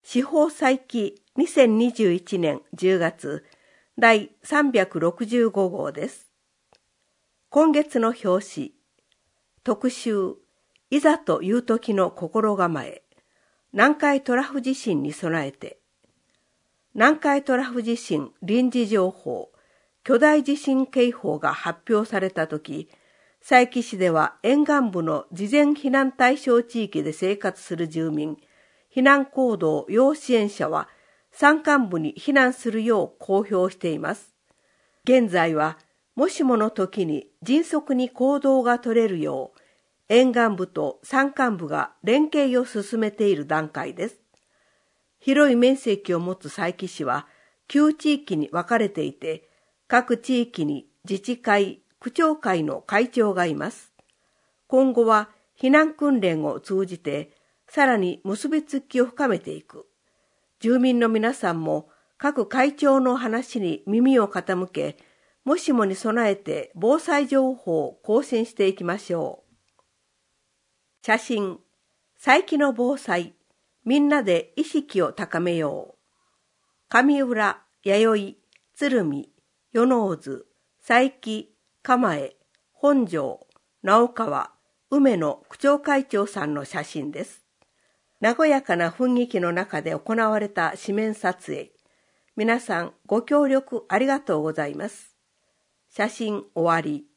司法祭記2021年10月第365号です。今月の表紙、特集、いざという時の心構え、南海トラフ地震に備えて、南海トラフ地震臨時情報、巨大地震警報が発表されたとき、佐伯市では沿岸部の事前避難対象地域で生活する住民、避難行動要支援者は山間部に避難するよう公表しています。現在は、もしもの時に迅速に行動が取れるよう、沿岸部と山間部が連携を進めている段階です。広い面積を持つ佐伯市は、9地域に分かれていて、各地域に自治会、区長会の会長がいます。今後は避難訓練を通じて、さらに結びつきを深めていく。住民の皆さんも各会長の話に耳を傾け、もしもに備えて防災情報を更新していきましょう。写真、佐伯の防災、みんなで意識を高めよう。上浦、弥生、鶴見、与野津、佐伯、蒲江、本庄、直川、梅野区長会長さんの写真です。和やかな雰囲気の中で行われた紙面撮影。皆さんご協力ありがとうございます。写真終わり。